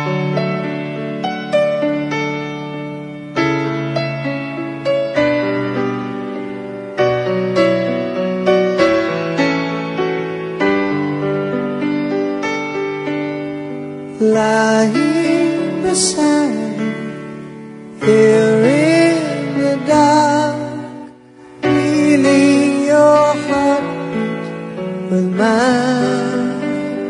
Lying beside you here in the dark, feeling your heartbeat with mine.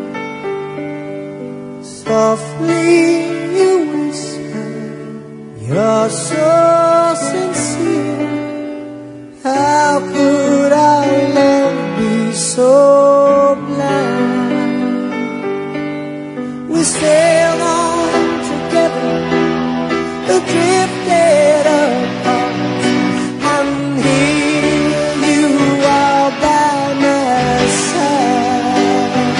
Softly you whisper, you're so sincere. How could our love be so blind? We sailed on together, drifted apart, and here you are by my side.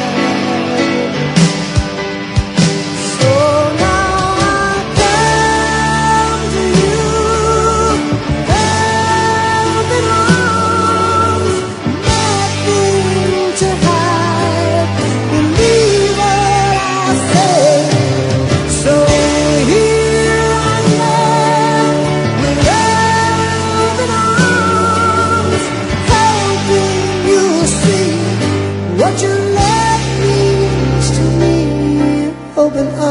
So now I come to you, open arms, nothing to hide. Believe what I say. So here I am, with open arms, hoping you'll see what your love means to me. Open arms.